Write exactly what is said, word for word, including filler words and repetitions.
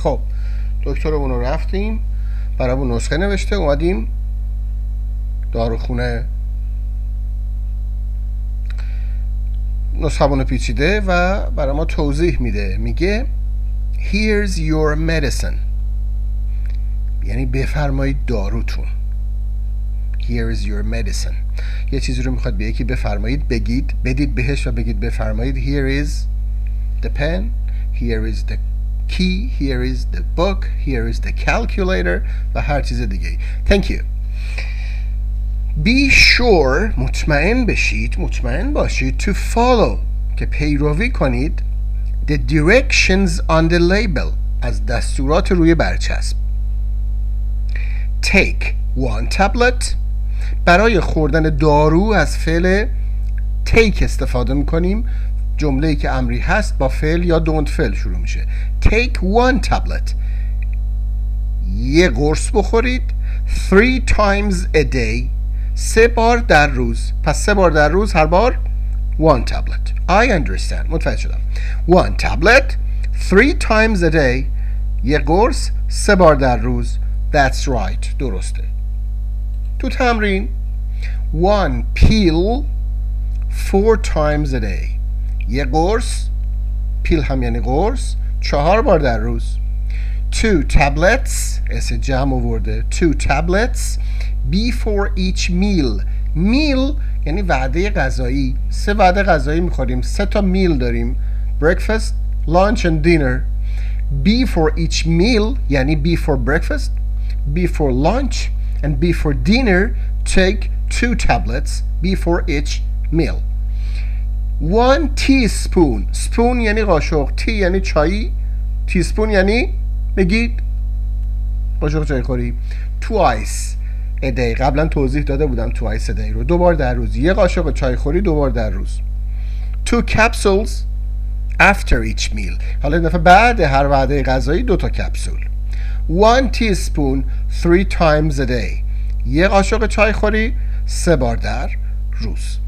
خب دکترمون رو رفتیم، برامون نسخه نوشته، اومدیم داروخونه نسخه‌مون پیچیده و برای ما توضیح میده. میگه Here's your medicine، یعنی بفرمایید داروتون. Here's your medicine. یه چیزی رو میخواد به یکی بفرمایید، بگید، بدید بهش و بگید بفرمایید. Here is the pen, here is the key, here is the book, here is the calculator و هر چیز دیگه. Thank you. Be sure، مطمئن بشید، مطمئن باشید to follow، که پیروی کنید the directions on the label، از دستورات روی برچسب. Take one tablet، برای خوردن دارو از فعل take استفاده میکنیم. جمله‌ای که امری هست با فعل یا don't فعل شروع میشه. Take one tablet، یه قرص بخورید. Three times a day، سه بار در روز. پس سه بار در روز، هر بار one tablet. I understand، متوجه شدم. One tablet three times a day، یه قرص سه بار در روز. That's right، درسته. تو تمرین one pill four times a day، یه قرص، پیل هم یعنی قرص، چهار بار در روز. Two tablets، اس جمع آورده. Two tablets before each meal. meal یعنی وعده غذایی. سه وعده غذایی میخوریم، سه تا میل داریم. breakfast, lunch and dinner. Before each meal یعنی before breakfast, before lunch and before dinner. Take two tablets before each meal. One teaspoon. spoon یعنی قاشق، tea یعنی چایی، teaspoon یعنی بگید قاشق چای خوری. Twice a day، قبلا توضیح داده بودم twice a day رو، دو بار در روز. یه قاشق چای خوری دو بار در روز. Two capsules after each meal، حالا این دفعه بعد هر وعده غذایی دو تا کپسول. One teaspoon three times a day، یه قاشق چای خوری سه بار در روز.